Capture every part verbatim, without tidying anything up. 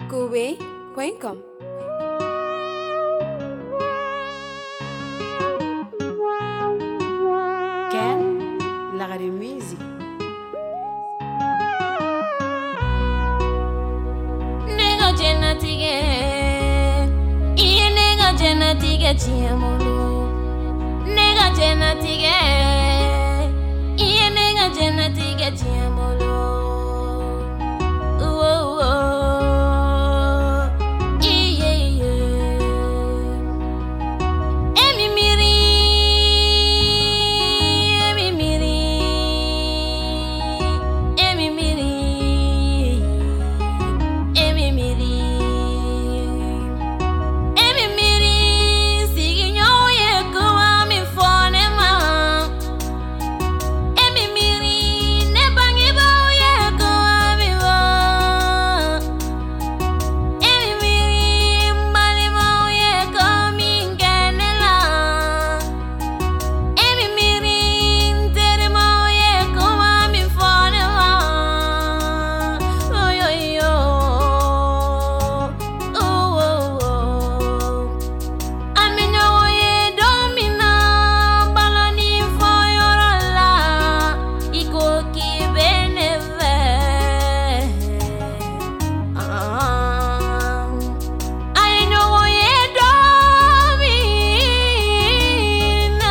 Koubé point com. Ken lagare music. Nega jenatige, iye nega jenatige chiamolo. Nega jenatige, iye nega jenatige chiamolo. Oh oh, iye iye. Emi miri, emi miri, emi miri. Emi miri, emi miri, sigi nyoye kuwa mi fone ma. Emi miri, ne bangi ba ye kuwa mi wa. Emi miri, mbali ma ye komi ngene la. Emi miri, ntere ma ye kuwa mi fone ma. Oh yo yo. Oh, oh, oh. Aminyo ye domina balani foyorola iko ki beneve. Ah, ainyo ye domina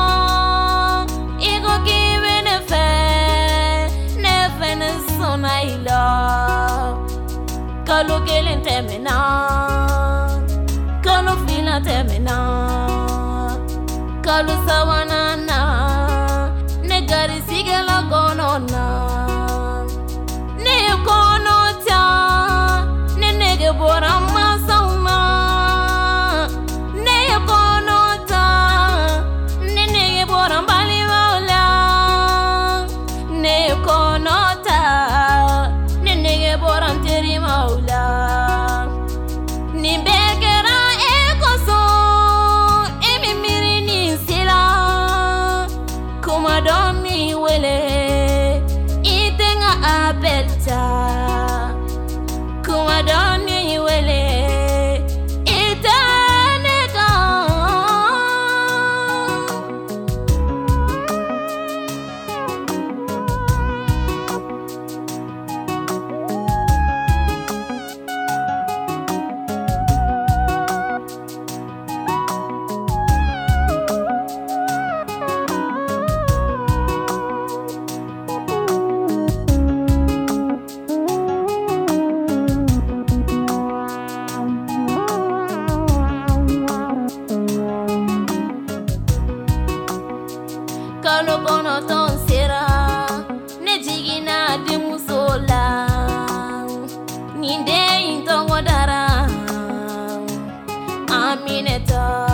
iko ki beneve. Nefe ne sona ilo. Kalu kelen temena, kalu fina temena, kalu sawanana, negari sigela gonona, ne konota, ne nege borama sauna, ne konota, ne nege borambali maula, ne konota, ne nege boranteri maula. Nimbekera ekoso, emi miri ni sila. Kumadoni wele, itenga apelta. Kumadoni wele, itaneka. Kalo kono ton sera, ne jigina di musola. Ninde intongo dara, amineta.